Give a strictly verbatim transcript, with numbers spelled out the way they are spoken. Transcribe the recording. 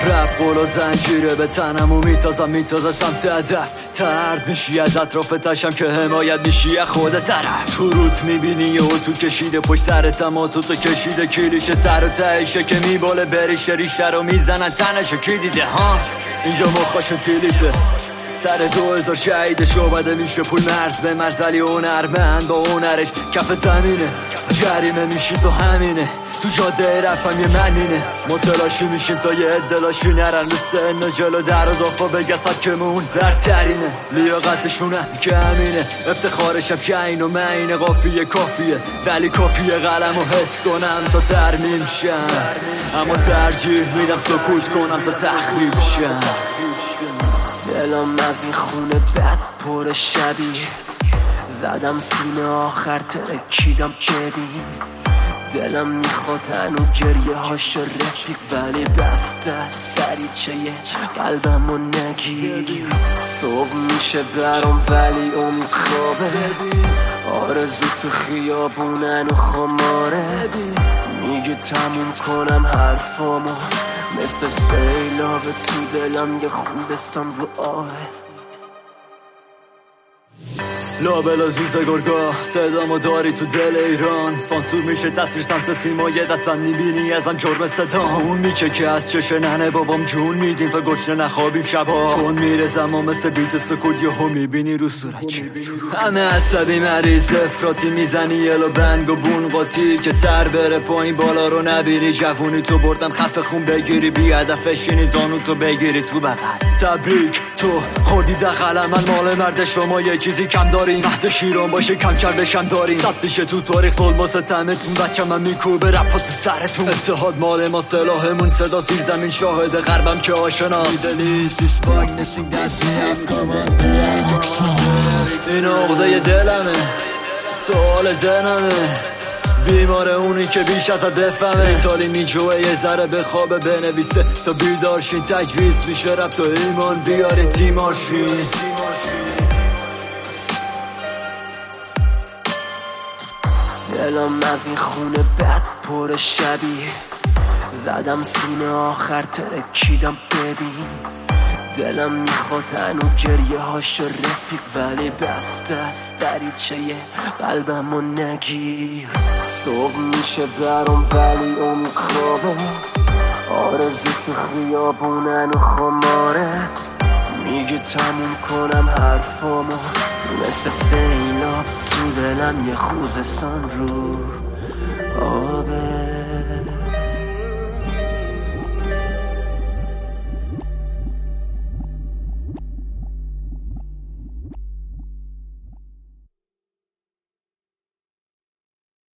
رپ قول و زنجیره به تنم و میتازم میتازه سمت هدف. ترد میشی از اطراف تشم که حمایت میشی از خود طرف. تو روت میبینی و تو کشیده پشت سرت اما تو تو کشیده کلیشه سر و تهشه که میباله بریشه ریشه رو میزنن تنشو کی دیده ها. اینجا مخاشو تیلیته سر دو هزار شهیده شعبده میشه پول مرز به مرز ولی هنرمند با هنرش کف زمینه. جریمه میشی تو همینه تو جاده رپم یه منینه. متلاشی میشیم تا یه ادلاشی نرن رو سن و جلو در و دافا بگه سبکمون برترینه. لیاقتشونه که همینه افتخارشم شین و مینه. قافیه کافیه ولی کافیه قلم و حس کنم تا ترمیم شم. اما ترجیح میدم سکوت کنم تا تخریب شم. دلم از این خونه بد پر شبیه زدم سینه آخر ترکیدم ببین. دلم میخواد هنو گریه هاش رفیق ولی بسته است دریچه قلبم و نگیر. صبح میشه برام ولی امید خوابه. آرزو تو خیابونن و خماره میگه تموم کنم حرفامو مثل سیلاب تو دلم یه خوزستان رو آه. لابلا زوز گرگاه صدامو داری تو دل ایران. سانسور میشه تصویر سمت سیما یه دستم میبینی ازم جرم صدا. اون میچه که از چشه ننه بابام جون میدیم تا گشنه نخوابیم شبا. تون میرزم و مثل بیت سکود یهو میبینی رو صورت چی همه عصبی مریض افراطی میزنی یلو بنگ و بون قاطی که سر بره پایین بالا رو نبینی. جوونی تو بردن خف خون بگیری بی هدف بشینی زانو تو بگیری تو بغل. تبریک تو خوردی دخل من مال مرد شما یه چیزی کم داری. مهد شیران باشه کم کردشم داریم ثبت میشه تو تاریخ ظلم و ستمتون. بچه من میکوبه رپا تو سرتون. اتحاد مال ما سلاحمون صدا زیر زمین شاهد غربم که آشناست. این عقده دلمه سوال زنمه بیمار اونی که بیش ازت بفهمه. ایتالی میجوه یه ذره به خوابه بنویسه تا بیدارشین. تجویز میشه رب تا ایمان بیاره تیمارشین. دلم از این خونه بد پر شبیه زدم سینه آخر ترکیدم ببین. دلم میخواد هنو گریه هاش رفیق ولی بسته است دریچه قلبم و نگیر. صبح میشه برام ولی امید خوابه. آرزو تو خیابونن و خماره میگه تموم کنم حرفامو مثل سیلاب تو دلم یه خوزستان رو آبه.